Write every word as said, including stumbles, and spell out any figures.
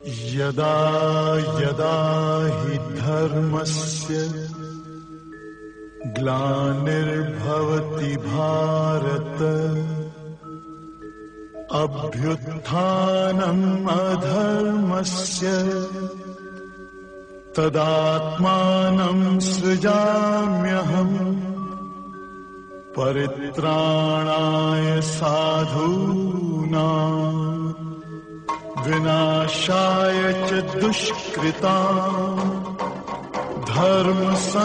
यदा यदा हि धर्मस्य ग्लानिर्भवति भारत अभ्युत्थानम् अधर्मस्य तदात्मानं सृजाम्यहम् परित्राणाय साधूनां विनाशाय च दुष्कृतां धर्म